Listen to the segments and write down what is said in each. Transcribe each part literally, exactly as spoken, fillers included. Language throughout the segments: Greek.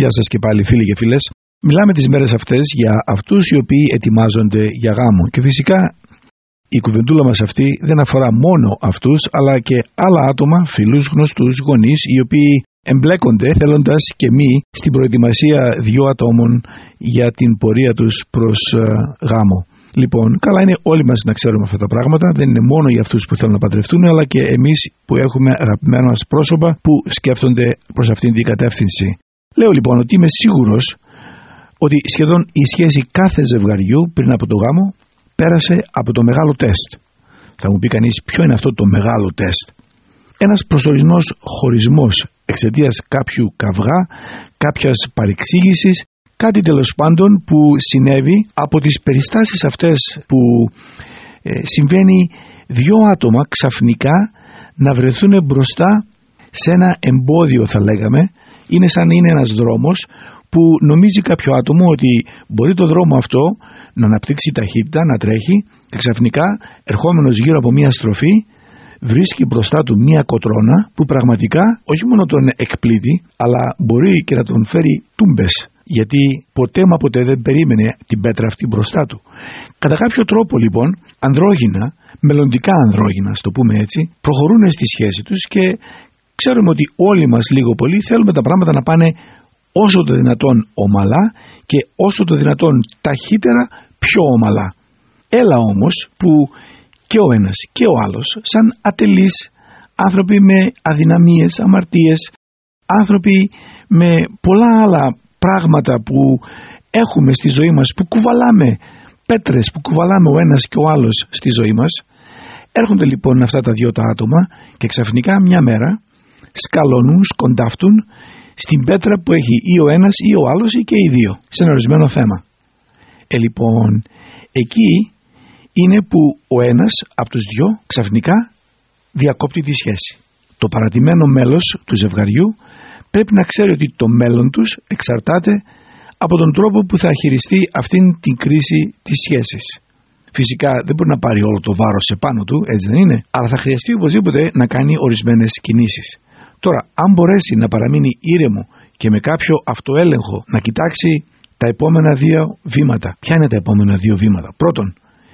Γεια σας και πάλι φίλοι και φίλες. Μιλάμε τις μέρες αυτές για αυτούς οι οποίοι ετοιμάζονται για γάμο. Και φυσικά η κουβεντούλα μας αυτή δεν αφορά μόνο αυτούς, αλλά και άλλα άτομα, φίλους, γνωστούς, γονείς, οι οποίοι εμπλέκονται θέλοντας και μη στην προετοιμασία δύο ατόμων για την πορεία τους προς uh, γάμο. Λοιπόν, καλά είναι όλοι μας να ξέρουμε αυτά τα πράγματα. Δεν είναι μόνο για αυτούς που θέλουν να παντρευτούν, αλλά και εμείς που έχουμε αγαπημένα μας πρόσωπα που σκέφτονται προς αυτήν την κατεύθυνση. Λέω λοιπόν ότι είμαι σίγουρος ότι σχεδόν η σχέση κάθε ζευγαριού πριν από το γάμο πέρασε από το μεγάλο τεστ. Θα μου πει κανείς ποιο είναι αυτό το μεγάλο τεστ. Ένας προσωρινός χωρισμός εξαιτίας κάποιου καυγά, κάποιας παρεξήγησης, κάτι τέλος πάντων που συνέβη από τις περιστάσεις αυτές που ε, συμβαίνει δύο άτομα ξαφνικά να βρεθούν μπροστά σε ένα εμπόδιο, θα λέγαμε. Είναι σαν να είναι ένας δρόμος που νομίζει κάποιο άτομο ότι μπορεί το δρόμο αυτό να αναπτύξει ταχύτητα, να τρέχει, και ξαφνικά ερχόμενος γύρω από μια στροφή βρίσκει μπροστά του μια κοτρώνα που πραγματικά όχι μόνο τον εκπλήττει, αλλά μπορεί και να τον φέρει τούμπες, γιατί ποτέ μα ποτέ δεν περίμενε την πέτρα αυτή μπροστά του. Κατά κάποιο τρόπο λοιπόν ανδρόγυνα, μελλοντικά ανδρόγυνα, στο πούμε έτσι, προχωρούν στη σχέση τους και ξέρουμε ότι όλοι μας λίγο πολύ θέλουμε τα πράγματα να πάνε όσο το δυνατόν ομαλά και όσο το δυνατόν ταχύτερα πιο ομαλά. Έλα όμως που και ο ένας και ο άλλος, σαν ατελείς άνθρωποι με αδυναμίες, αμαρτίες, άνθρωποι με πολλά άλλα πράγματα που έχουμε στη ζωή μας, που κουβαλάμε πέτρες, που κουβαλάμε ο ένας και ο άλλος στη ζωή μας, έρχονται λοιπόν αυτά τα δύο τα άτομα και ξαφνικά μια μέρα σκαλώνουν, σκοντάφτουν στην πέτρα που έχει ή ο ένας ή ο άλλος ή και οι δύο σε ένα ορισμένο θέμα. Ε, λοιπόν, εκεί είναι που ο ένας από τους δυο ξαφνικά διακόπτει τη σχέση. Το παρατημένο μέλος του ζευγαριού πρέπει να ξέρει ότι το μέλλον τους εξαρτάται από τον τρόπο που θα χειριστεί αυτήν την κρίση της σχέσης. Φυσικά δεν μπορεί να πάρει όλο το βάρος επάνω του, έτσι δεν είναι, αλλά θα χρειαστεί οπωσδήποτε να κάνει ορισμένες κινήσεις. Τώρα, αν μπορέσει να παραμείνει ήρεμο και με κάποιο αυτοέλεγχο να κοιτάξει τα επόμενα δύο βήματα. Ποια είναι τα επόμενα δύο βήματα? Πρώτον,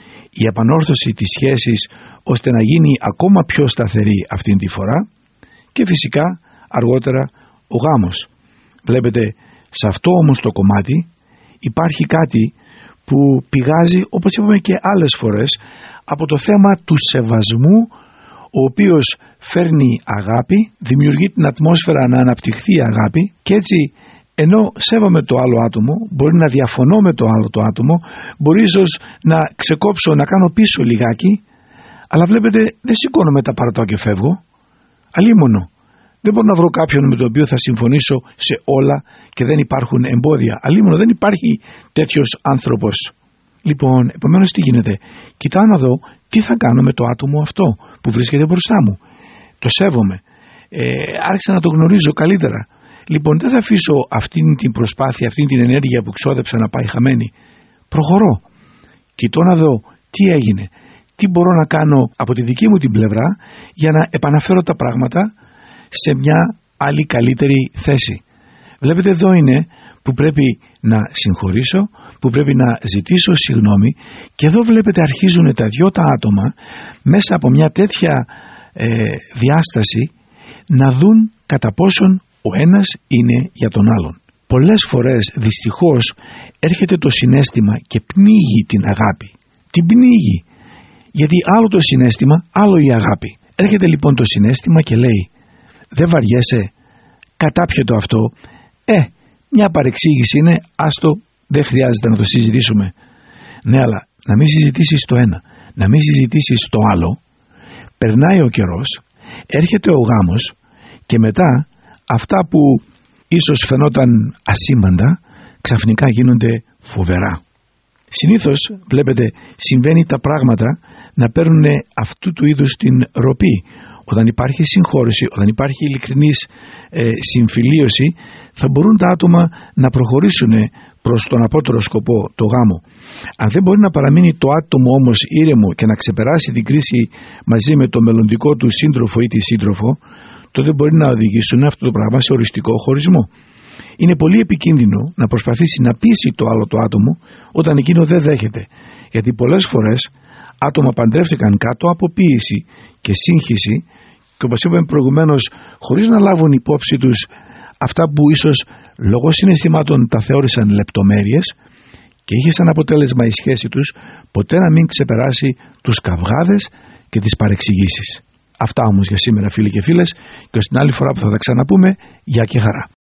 η επανόρθωση της σχέσης ώστε να γίνει ακόμα πιο σταθερή αυτήν τη φορά, και φυσικά αργότερα ο γάμος. Βλέπετε, σε αυτό όμως το κομμάτι υπάρχει κάτι που πηγάζει, όπως είπαμε και άλλες φορές, από το θέμα του σεβασμού, ο οποίος φέρνει αγάπη, δημιουργεί την ατμόσφαιρα να αναπτυχθεί η αγάπη, και έτσι ενώ σέβομαι το άλλο άτομο, μπορεί να διαφωνώ με το άλλο το άτομο, μπορεί ίσως να ξεκόψω, να κάνω πίσω λιγάκι, αλλά βλέπετε δεν σηκώνω μετά παρατώ και φεύγω. Αλίμονο. Δεν μπορώ να βρω κάποιον με τον οποίο θα συμφωνήσω σε όλα και δεν υπάρχουν εμπόδια. Αλίμονο, δεν υπάρχει τέτοιος άνθρωπος. Λοιπόν, επομένως τι γίνεται? Κοιτάω να δω τι θα κάνω με το άτομο αυτό που βρίσκεται μπροστά μου. Το σέβομαι. Ε, άρχισα να το γνωρίζω καλύτερα. Λοιπόν, δεν θα αφήσω αυτήν την προσπάθεια, αυτήν την ενέργεια που ξόδεψα να πάει χαμένη. Προχωρώ. Κοιτώ να δω τι έγινε. Τι μπορώ να κάνω από τη δική μου την πλευρά για να επαναφέρω τα πράγματα σε μια άλλη καλύτερη θέση. Βλέπετε, εδώ είναι που πρέπει να συγχωρήσω, που πρέπει να ζητήσω συγγνώμη, και εδώ βλέπετε αρχίζουν τα δυο τα άτομα μέσα από μια τέτοια ε, διάσταση να δουν κατά πόσον ο ένας είναι για τον άλλον. Πολλές φορές δυστυχώς έρχεται το συναίσθημα και πνίγει την αγάπη. Την πνίγει, γιατί άλλο το συναίσθημα, άλλο η αγάπη. Έρχεται λοιπόν το συναίσθημα και λέει, δεν βαριέσαι, κατάπιε το αυτό, ε, μια παρεξήγηση είναι, άστο, δεν χρειάζεται να το συζητήσουμε. Ναι, αλλά να μην συζητήσεις το ένα, να μην συζητήσεις το άλλο, περνάει ο καιρός, έρχεται ο γάμος και μετά αυτά που ίσως φαινόταν ασήμαντα ξαφνικά γίνονται φοβερά. Συνήθως βλέπετε συμβαίνει τα πράγματα να παίρνουν αυτού του είδους την ροπή. Όταν υπάρχει συγχώρεση, όταν υπάρχει ειλικρινής ε, συμφιλίωση, θα μπορούν τα άτομα να προχωρήσουν προς τον απότερο σκοπό, το γάμο. Αν δεν μπορεί να παραμείνει το άτομο όμως ήρεμο και να ξεπεράσει την κρίση μαζί με το μελλοντικό του σύντροφο ή τη σύντροφο, τότε μπορεί να οδηγήσουν αυτό το πράγμα σε οριστικό χωρισμό. Είναι πολύ επικίνδυνο να προσπαθήσει να πείσει το άλλο το άτομο όταν εκείνο δεν δέχεται, γιατί πολλές φορές άτομα παντρεύτηκαν κάτω από πίεση και σύγχυση και, όπως είπαμε προηγουμένως, χωρίς να λάβουν υπόψη τους αυτά που ίσως λόγω συναισθημάτων τα θεώρησαν λεπτομέρειες, και είχε σαν αποτέλεσμα η σχέση τους ποτέ να μην ξεπεράσει τους καυγάδες και τις παρεξηγήσεις. Αυτά όμως για σήμερα, φίλοι και φίλες, και ως την άλλη φορά που θα τα ξαναπούμε, γεια και χαρά.